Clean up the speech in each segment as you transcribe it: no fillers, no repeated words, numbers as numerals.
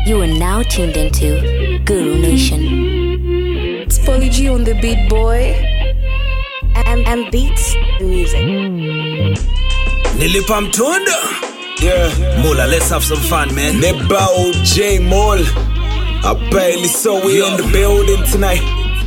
You are now tuned into Guru Nation. It's Polly G on the beat, boy. M Beats the music. Nilipa mtunda. Yeah. Mula, let's have some fun, man. Nebao J Mall. Apparently so we in the building tonight.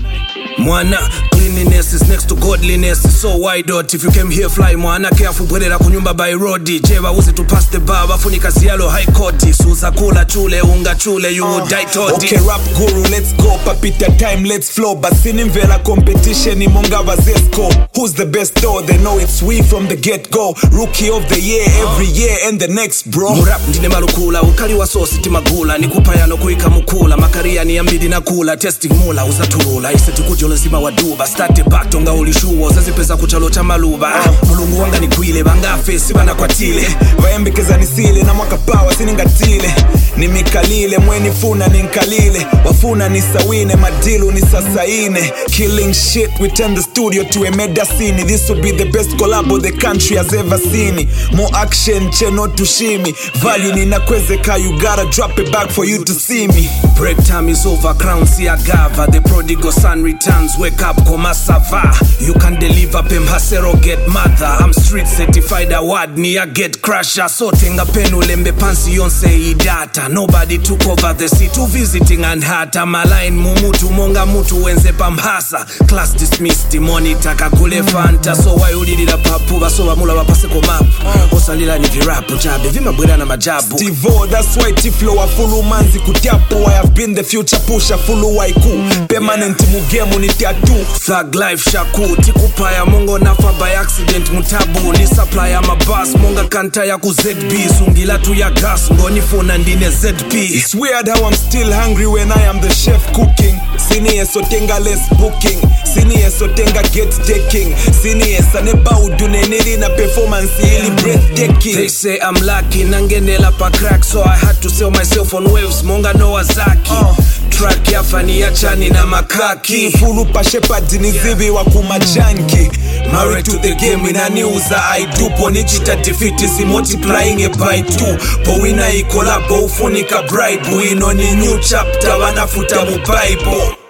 Mwana, cleanliness is next to godliness. So why not? If you came here fly, mwana, careful bwelera kunyumba by road. Jeva uzi to pass the bar, wafunika siyalo high court. Suza kula chule, unga chule, you would die todi. Okay, rap guru, let's go. Papita time, let's flow. Basini mvela competition, imonga wazesco. Who's the best though? They know it's we from the get-go. Rookie of the year, every year and the next, bro. Murap ndine malukula, ukali wa sosi timagula. Nikupayano kuika mukula, makaria ni ambidi na kula. Testing mula, usaturula, iseti kujo lazima waduba. Start back, tonga ulishuwa, zazi pesa kuchalo cha maluba. Mulungu wanga ni kwile, banga fesi bana kwa tile. Vaembekeza nisile, na mwaka pawa siningatile. Nimikalile, mweni funa ninkalile. Wafuna nisawine, madilu nisasaine. Killing shit, we turn the studio to a medicine. This will be the best collabo the country has ever seen. More action, cheno tushimi. Value ninakwezeka, you gotta drop it back for you to see me. Break time is over, crown see agava. The prodigal son returns, wake up, koma sava. You can deliver, pembasero get mother. I'm street certified award, ni a get crusher. So tenga penu lembe pansi yonse idata. Nobody took over the seat, to visiting and hata. Maline mumutu, monga mutu, wenze pambasa. Class dismissed, monitor, kakule fanta. So why ulidida papu, baso wamula wapase komapu. Osalila ni virapu, jabe, vima bwera na majabu. Steve-O, that's why Tiflo wa fulu manzi kutiapo. I have been the future pusher, fulu waiku. Permanent mugemu ni tattoo. Thug life shaku, tikupaya mongo nafa by accident mutabu. Ni supply ya mabas, monga kanta ya ku ZB. Sungila tu ya gas, ngoni fona ndine ZP. It's weird how I'm still hungry when I am the chef cooking. Sini esotenga less booking. Sini esotenga get taking. Sini esaneba udune nili na performance ili breathtaking. They say I'm lucky, nangenela pa crack. So I had to sell myself on waves, monga no wazaki. Track ya fani ya chani na makaki. Fulu pa shepherd ni zibi wa kumajanki. Married to the game inaniuza I do. Ponichita defeat is multiplying it by 2. Po wina ikolabo ufunika bribe. Wino ni new chapter wanafuta mu Bible.